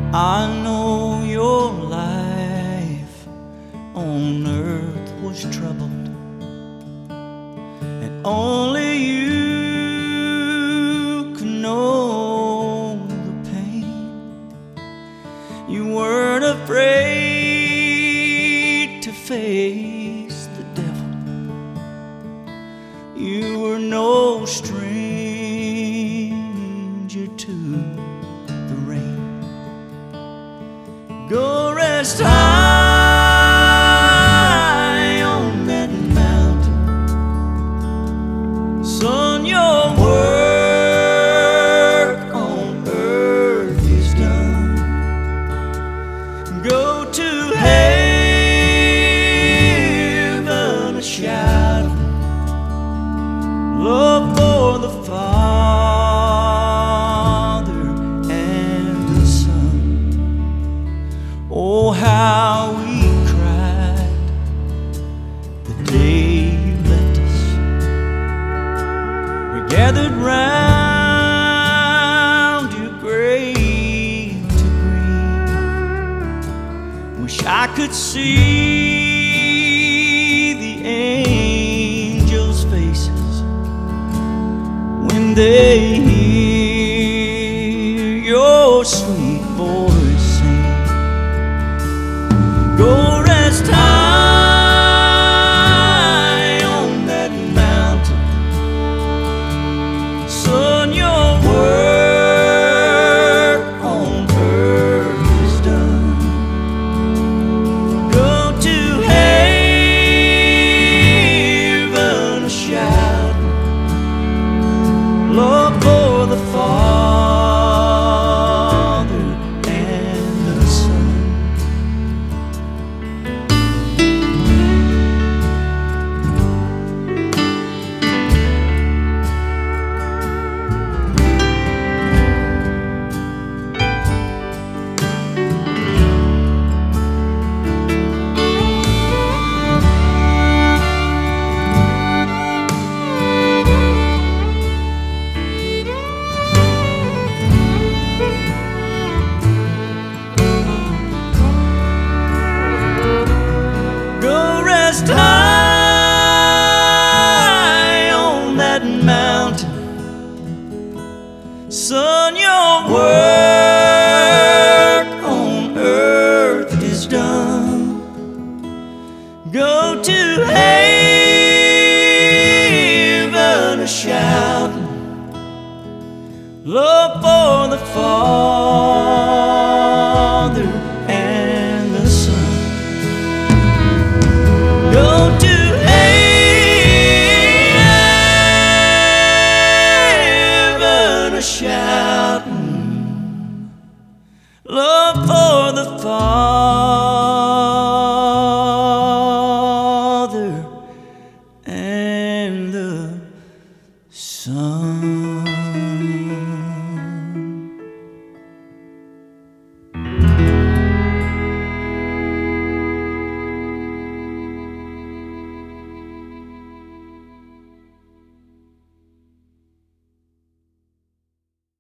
I know your life on earth was troubled, and only you can know the pain. You weren't afraid to face the devil. You were no stranger to the rain. Go rest high on that mountain, son, your work on earth is done. Go to heaven a shout, love for the Father and the Son. Oh, how we cried the day you left us. We gathered round your grave to grieve. Wish I could see the angels' faces when they hear your sweet voice sing. Go rest high on that mountain, son, your work on earth is done. Go to heaven a shout, love for the Father and the Son. Rest high on that mountain, son, your work on earth is done. Go to heaven a shouting, love for the Father and the Son. Go to heaven a shouting, love for the Father